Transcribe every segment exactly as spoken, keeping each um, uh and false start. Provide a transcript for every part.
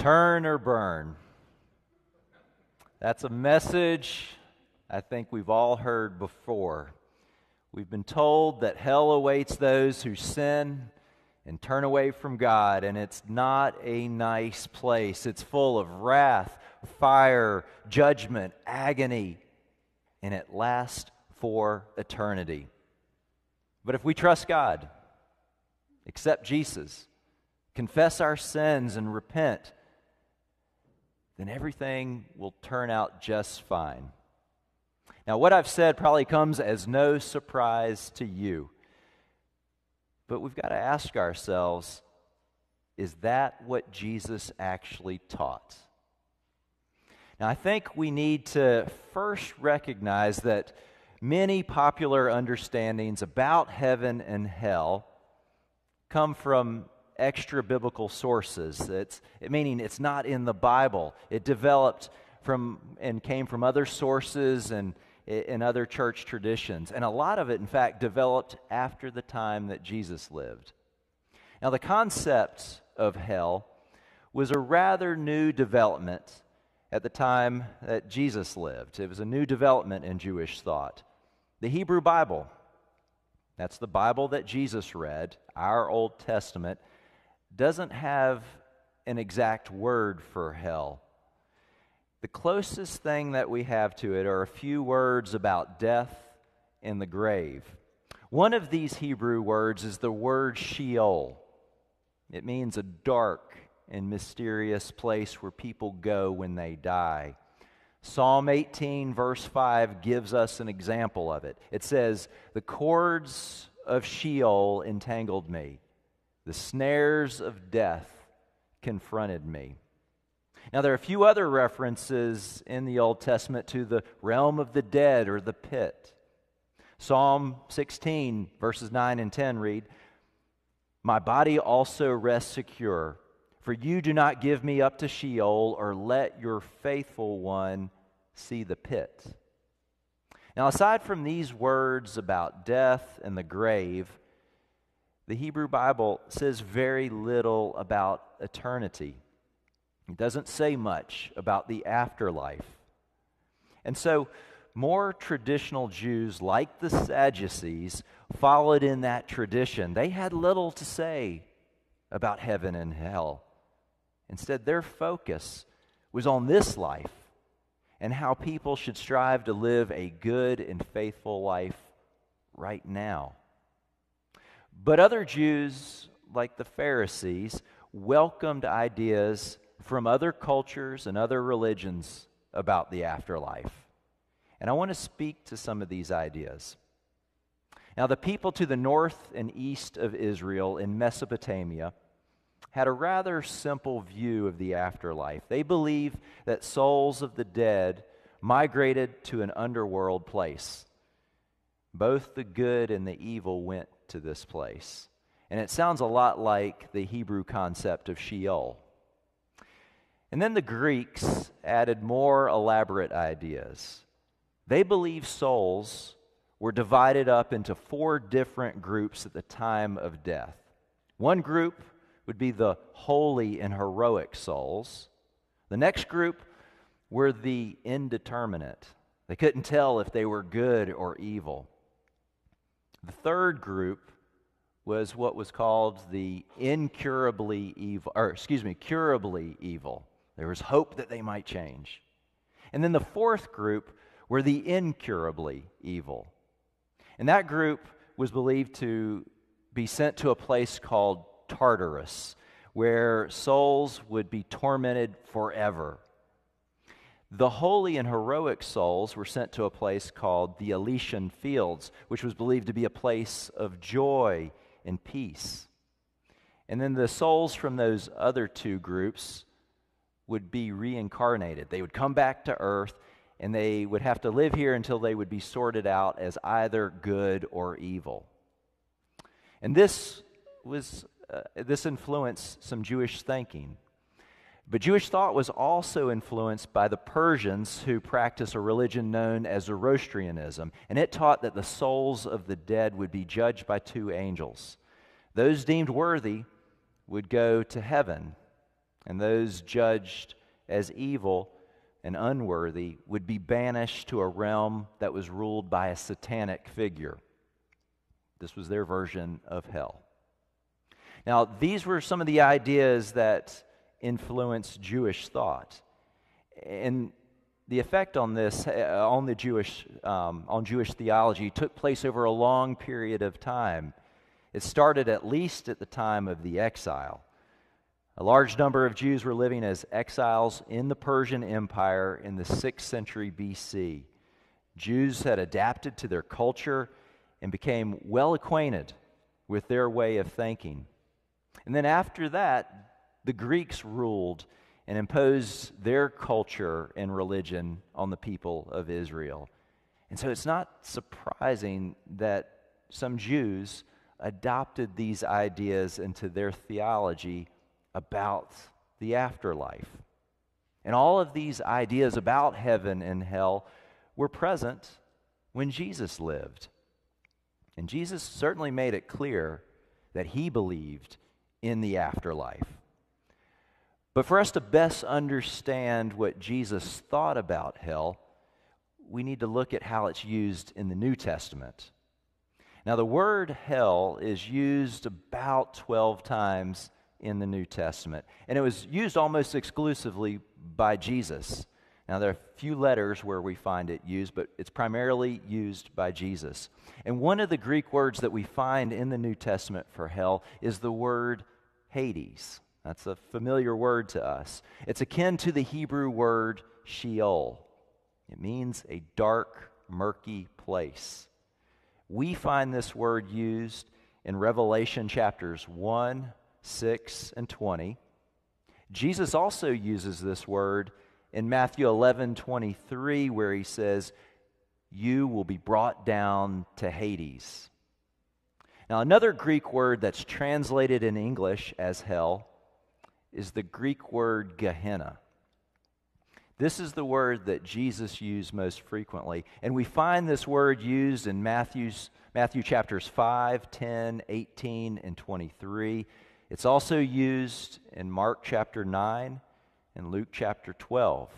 Turn or burn. That's a message I think we've all heard before. We've been told that hell awaits those who sin and turn away from God, and it's not a nice place. It's full of wrath, fire, judgment, agony, and it lasts for eternity. But if we trust God, accept Jesus, confess our sins, and repent, then everything will turn out just fine. Now, what I've said probably comes as no surprise to you, but we've got to ask ourselves, is that what Jesus actually taught? Now, I think we need to first recognize that many popular understandings about heaven and hell come from extra biblical sources. It's it, meaning it's not in the Bible. It developed from and came from other sources and in other church traditions. And a lot of it, in fact, developed after the time that Jesus lived. Now, the concept of hell was a rather new development at the time that Jesus lived. It was a new development in Jewish thought. The Hebrew Bible, that's the Bible that Jesus read, our Old Testament, doesn't have an exact word for hell. The closest thing that we have to it are a few words about death and the grave. One of these Hebrew words is the word Sheol. It means a dark and mysterious place where people go when they die. Psalm eighteen, verse five, gives us an example of it. It says, "The cords of Sheol entangled me. The snares of death confronted me." Now, there are a few other references in the Old Testament to the realm of the dead or the pit. Psalm sixteen, verses nine and ten read, "My body also rests secure, for you do not give me up to Sheol or let your faithful one see the pit." Now, aside from these words about death and the grave, the Hebrew Bible says very little about eternity. It doesn't say much about the afterlife. And so, more traditional Jews, like the Sadducees, followed in that tradition. They had little to say about heaven and hell. Instead, their focus was on this life and how people should strive to live a good and faithful life right now. But other Jews, like the Pharisees, welcomed ideas from other cultures and other religions about the afterlife. And I want to speak to some of these ideas. Now, the people to the north and east of Israel in Mesopotamia had a rather simple view of the afterlife. They believed that souls of the dead migrated to an underworld place. Both the good and the evil went to this place. And it sounds a lot like the Hebrew concept of Sheol. And then the Greeks added more elaborate ideas. They believed souls were divided up into four different groups at the time of death. One group would be the holy and heroic souls. The next group were the indeterminate. They couldn't tell if they were good or evil. The third group was what was called the incurably evil, or excuse me, curably evil. There was hope that they might change. And then the fourth group were the incurably evil. And that group was believed to be sent to a place called Tartarus, where souls would be tormented forever. The holy and heroic souls were sent to a place called the Elysian Fields, which was believed to be a place of joy and peace. And then the souls from those other two groups would be reincarnated. They would come back to earth, and they would have to live here until they would be sorted out as either good or evil. And this was uh, this influenced some Jewish thinking. But Jewish thought was also influenced by the Persians, who practiced a religion known as Zoroastrianism, and it taught that the souls of the dead would be judged by two angels. Those deemed worthy would go to heaven, and those judged as evil and unworthy would be banished to a realm that was ruled by a satanic figure. This was their version of hell. Now, these were some of the ideas that influenced Jewish thought. And the effect on this, uh, on the Jewish, um, on Jewish theology, took place over a long period of time. It started at least at the time of the exile. A large number of Jews were living as exiles in the Persian Empire in the sixth century B C. Jews had adapted to their culture and became well acquainted with their way of thinking. And then after that, the Greeks ruled and imposed their culture and religion on the people of Israel. And so it's not surprising that some Jews adopted these ideas into their theology about the afterlife. And all of these ideas about heaven and hell were present when Jesus lived. And Jesus certainly made it clear that he believed in the afterlife. But for us to best understand what Jesus thought about hell, we need to look at how it's used in the New Testament. Now, the word hell is used about twelve times in the New Testament, and it was used almost exclusively by Jesus. Now, there are a few letters where we find it used, but it's primarily used by Jesus. And one of the Greek words that we find in the New Testament for hell is the word Hades. That's a familiar word to us. It's akin to the Hebrew word Sheol. It means a dark, murky place. We find this word used in Revelation chapters one, six, and twenty. Jesus also uses this word in Matthew eleven twenty-three, where he says, "You will be brought down to Hades." Now, another Greek word that's translated in English as hell is the Greek word Gehenna. This is the word that Jesus used most frequently, and we find this word used in Matthew's, Matthew chapters five, ten, eighteen, and twenty-three. It's also used in Mark chapter nine and Luke chapter twelve.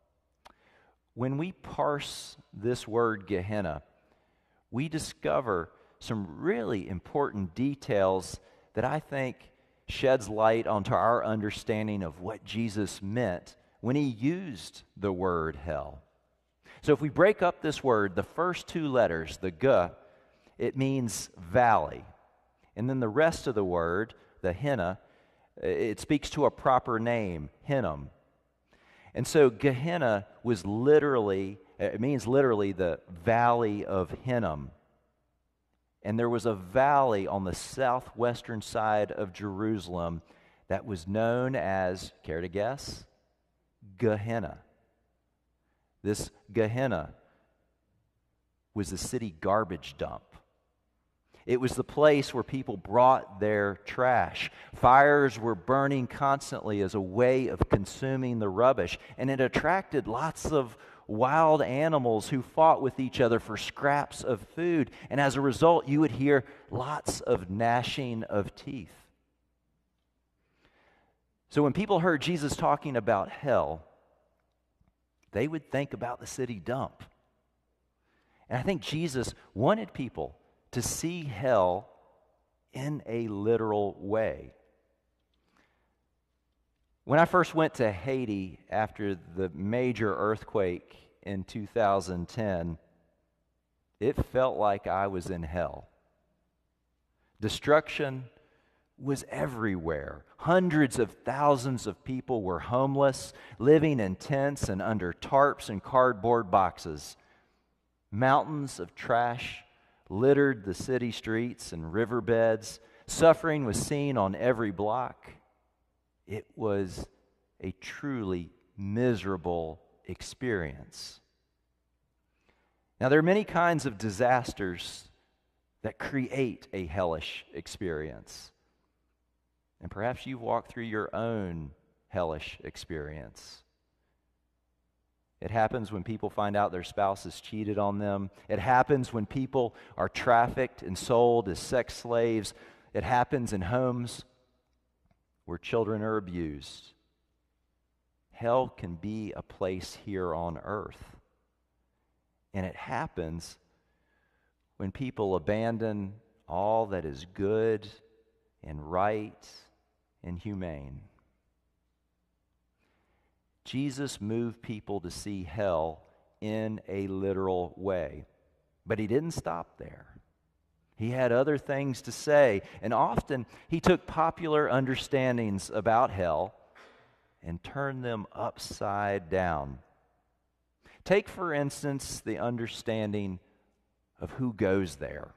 When we parse this word Gehenna, we discover some really important details that I think sheds light onto our understanding of what Jesus meant when he used the word hell. So if we break up this word, the first two letters, the G, it means valley. And then the rest of the word, the Henna, it speaks to a proper name, Hinnom. And so Gehenna was literally, it means literally the valley of Hinnom. And there was a valley on the southwestern side of Jerusalem that was known as, care to guess? Gehenna. This Gehenna was the city garbage dump. It was the place where people brought their trash. Fires were burning constantly as a way of consuming the rubbish, and it attracted lots of wild animals who fought with each other for scraps of food. And as a result, you would hear lots of gnashing of teeth. So when people heard Jesus talking about hell, they would think about the city dump. And I think Jesus wanted people to see hell in a literal way. When I first went to Haiti after the major earthquake in two thousand ten, it felt like I was in hell. Destruction was everywhere. Hundreds of thousands of people were homeless, living in tents and under tarps and cardboard boxes. Mountains of trash littered the city streets and riverbeds. Suffering was seen on every block. It was a truly miserable experience. Now, there are many kinds of disasters that create a hellish experience. And perhaps you've walked through your own hellish experience. It happens when people find out their spouse has cheated on them. It happens when people are trafficked and sold as sex slaves. It happens in homes where children are abused. hell can be a place here on earth. And it happens when people abandon all that is good and right and humane. Jesus moved people to see hell in a literal way, but he didn't stop there. He had other things to say, and often he took popular understandings about hell and turned them upside down. Take, for instance, the understanding of who goes there.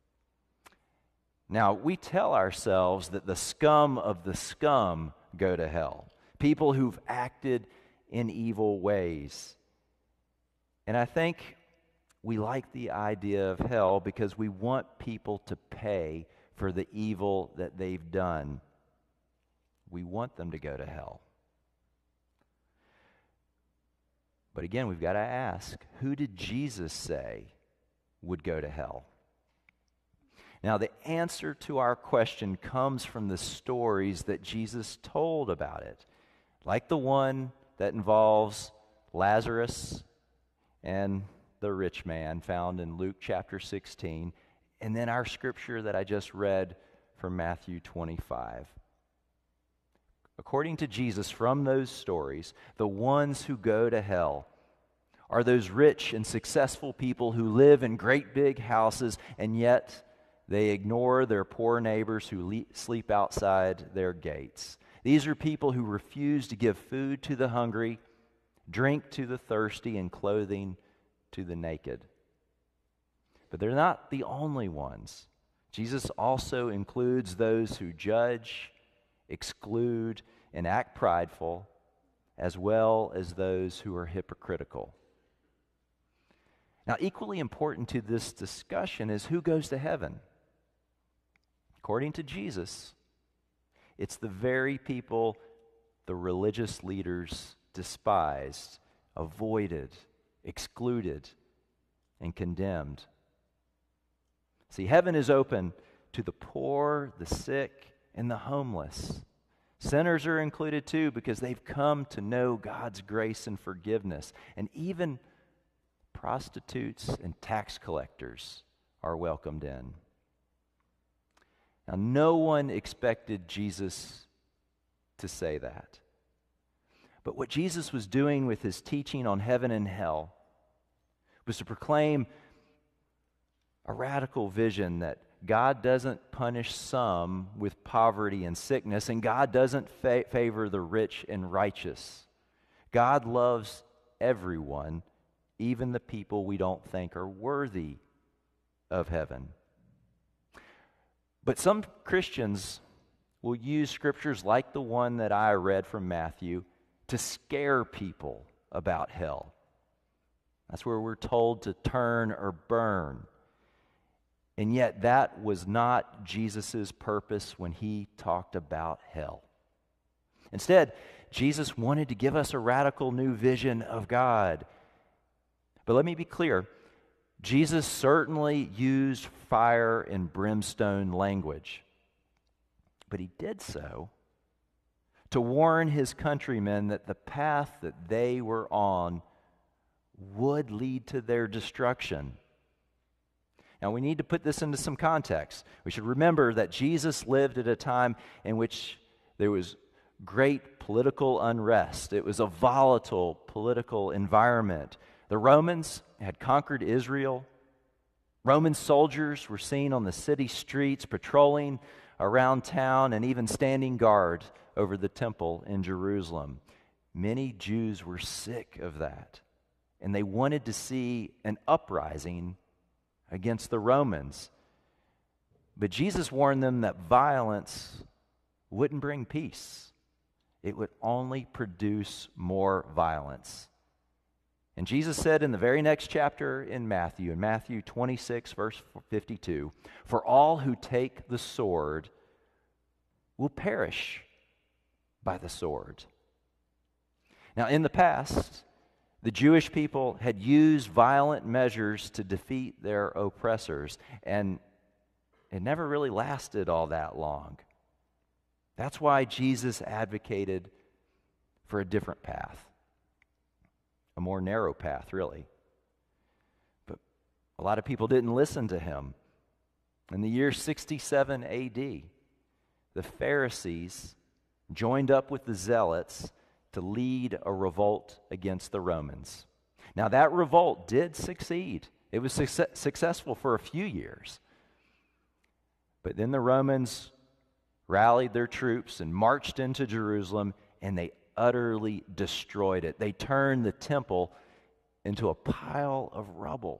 Now, we tell ourselves that the scum of the scum go to hell, people who've acted in evil ways. And I think we like the idea of hell because we want people to pay for the evil that they've done. We want them to go to hell. But again, we've got to ask, who did Jesus say would go to hell? Now, the answer to our question comes from the stories that Jesus told about it, like the one that involves Lazarus and the rich man found in Luke chapter sixteen, and then our scripture that I just read from Matthew twenty-five. According to Jesus, from those stories, the ones who go to hell are those rich and successful people who live in great big houses, and yet they ignore their poor neighbors who le- sleep outside their gates. These are people who refuse to give food to the hungry, drink to the thirsty, and clothing to the naked. But they're not the only ones. Jesus also includes those who judge, exclude, and act prideful, as well as those who are hypocritical. Now, equally important to this discussion is who goes to heaven. According to Jesus, it's the very people the religious leaders despised, avoided, excluded, and condemned. See, heaven is open to the poor, the sick, and the homeless. Sinners are included too because they've come to know God's grace and forgiveness. And even prostitutes and tax collectors are welcomed in. Now, no one expected Jesus to say that. But what Jesus was doing with his teaching on heaven and hell was to proclaim a radical vision that God doesn't punish some with poverty and sickness, and God doesn't fa- favor the rich and righteous. God loves everyone, even the people we don't think are worthy of heaven. But some Christians will use scriptures like the one that I read from Matthew to scare people about hell. That's where we're told to turn or burn. And yet that was not Jesus' purpose when he talked about hell. Instead, Jesus wanted to give us a radical new vision of God. But let me be clear, Jesus certainly used fire and brimstone language. But he did so to warn his countrymen that the path that they were on would lead to their destruction. Now, we need to put this into some context. We should remember that Jesus lived at a time in which there was great political unrest. It was a volatile political environment. The Romans had conquered Israel. Roman soldiers were seen on the city streets patrolling around town and even standing guard over the temple in Jerusalem. Many Jews were sick of that, and they wanted to see an uprising against the Romans. But Jesus warned them that violence wouldn't bring peace. It would only produce more violence. And Jesus said in the very next chapter in Matthew, in Matthew twenty-six, verse fifty-two, "For all who take the sword will perish by the sword." Now, in the past, the Jewish people had used violent measures to defeat their oppressors, and it never really lasted all that long. That's why Jesus advocated for a different path, a more narrow path, really. But a lot of people didn't listen to him. In the year sixty-seven A D, the Pharisees joined up with the Zealots to lead a revolt against the Romans. Now, that revolt did succeed. It was success- successful for a few years. But then the Romans rallied their troops and marched into Jerusalem, and they utterly destroyed it. They turned the temple into a pile of rubble.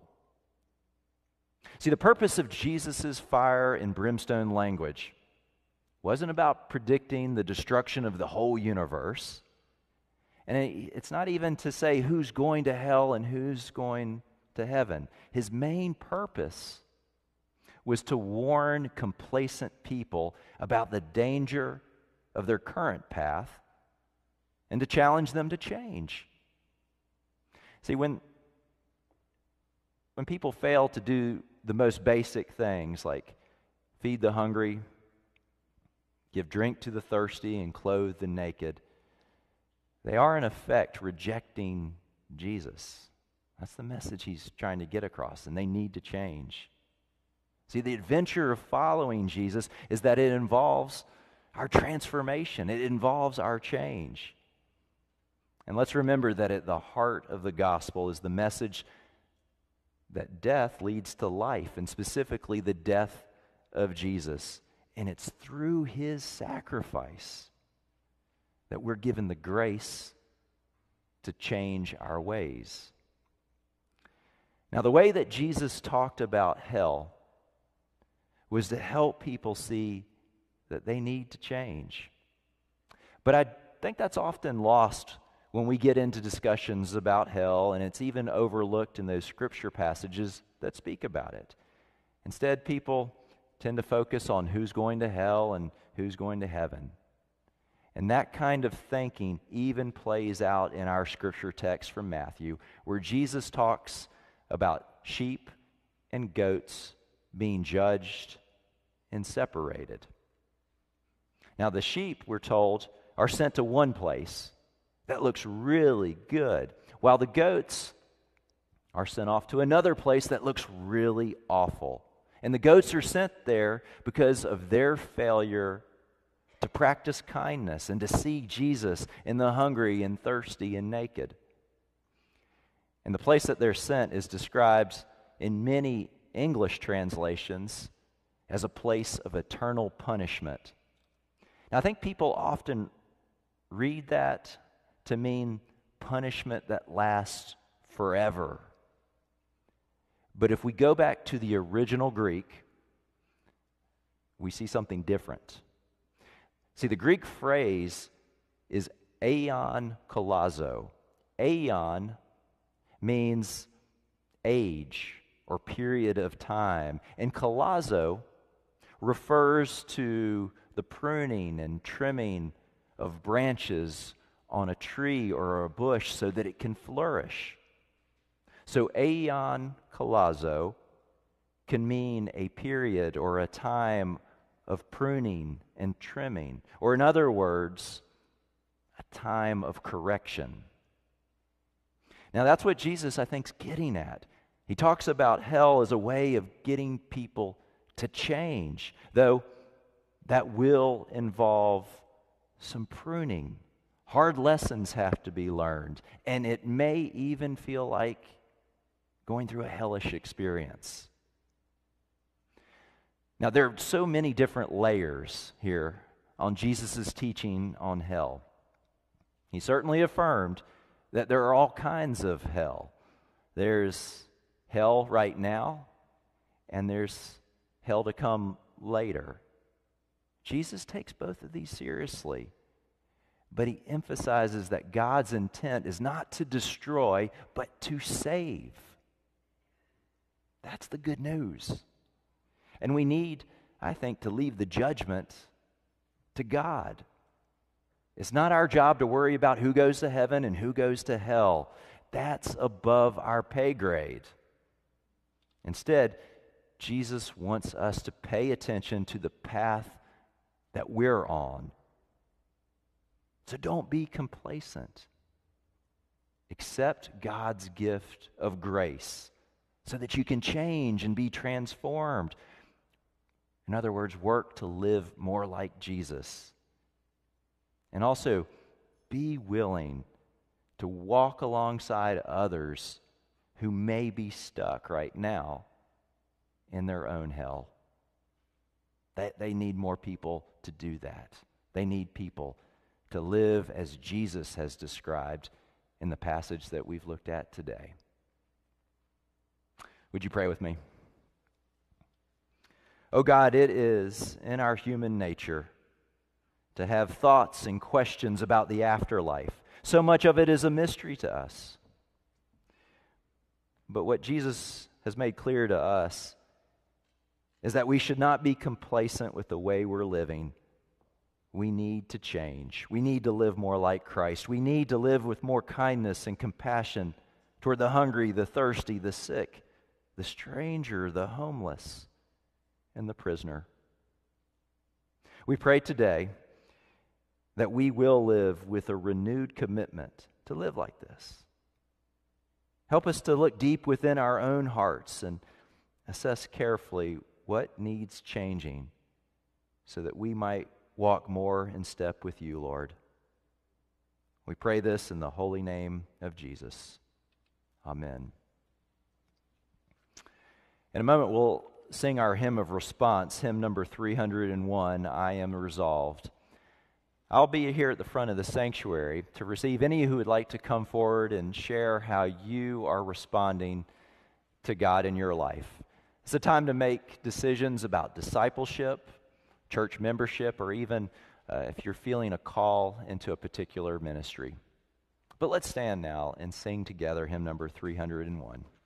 See, the purpose of Jesus' fire and brimstone language wasn't about predicting the destruction of the whole universe. And it's not even to say who's going to hell and who's going to heaven. His main purpose was to warn complacent people about the danger of their current path and to challenge them to change. See, when, when people fail to do the most basic things like feed the hungry, give drink to the thirsty, and clothe the naked, they are in effect rejecting Jesus. That's the message he's trying to get across, and they need to change. See, the adventure of following Jesus is that it involves our transformation. It involves our change. And let's remember that at the heart of the gospel is the message that death leads to life, and specifically the death of Jesus. And it's through his sacrifice that we're given the grace to change our ways. Now, the way that Jesus talked about hell was to help people see that they need to change. But I think that's often lost when we get into discussions about hell, and it's even overlooked in those scripture passages that speak about it. Instead, people tend to focus on who's going to hell and who's going to heaven. And that kind of thinking even plays out in our scripture text from Matthew, where Jesus talks about sheep and goats being judged and separated. Now, the sheep, we're told, are sent to one place that looks really good, while the goats are sent off to another place that looks really awful. And the goats are sent there because of their failure to practice kindness and to see Jesus in the hungry and thirsty and naked. And the place that they're sent is described in many English translations as a place of eternal punishment. Now, I think people often read that to mean punishment that lasts forever. But if we go back to the original Greek, we see something different. See, the Greek phrase is aion kolazo. Aion means age or period of time. And kolazo refers to the pruning and trimming of branches on a tree or a bush so that it can flourish. So aion kolazo can mean a period or a time of pruning and trimming, or in other words, a time of correction. Now, that's what Jesus, I think, is getting at. He talks about hell as a way of getting people to change, though that will involve some pruning. Hard lessons have to be learned, and it may even feel like going through a hellish experience. Now, there are so many different layers here on Jesus' teaching on hell. He certainly affirmed that there are all kinds of hell. There's hell right now, and there's hell to come later. Jesus takes both of these seriously, but he emphasizes that God's intent is not to destroy, but to save. That's the good news. And we need, I think, to leave the judgment to God. It's not our job to worry about who goes to heaven and who goes to hell. That's above our pay grade. Instead, Jesus wants us to pay attention to the path that we're on. So don't be complacent. Accept God's gift of grace so that you can change and be transformed. In other words, work to live more like Jesus. And also, be willing to walk alongside others who may be stuck right now in their own hell. They, they need more people to do that. They need people to live as Jesus has described in the passage that we've looked at today. Would you pray with me? Oh God, it is in our human nature to have thoughts and questions about the afterlife. So much of it is a mystery to us. But what Jesus has made clear to us is that we should not be complacent with the way we're living. We need to change. We need to live more like Christ. We need to live with more kindness and compassion toward the hungry, the thirsty, the sick, the stranger, the homeless, and the prisoner. We pray today that we will live with a renewed commitment to live like this. Help us to look deep within our own hearts and assess carefully what needs changing so that we might walk more in step with you, Lord. We pray this in the holy name of Jesus. Amen. In a moment, we'll sing our hymn of response, hymn number three hundred one, I Am Resolved. I'll be here at the front of the sanctuary to receive any who would like to come forward and share how you are responding to God in your life. It's a time to make decisions about discipleship, church membership, or even uh, if you're feeling a call into a particular ministry. But let's stand now and sing together hymn number three hundred one.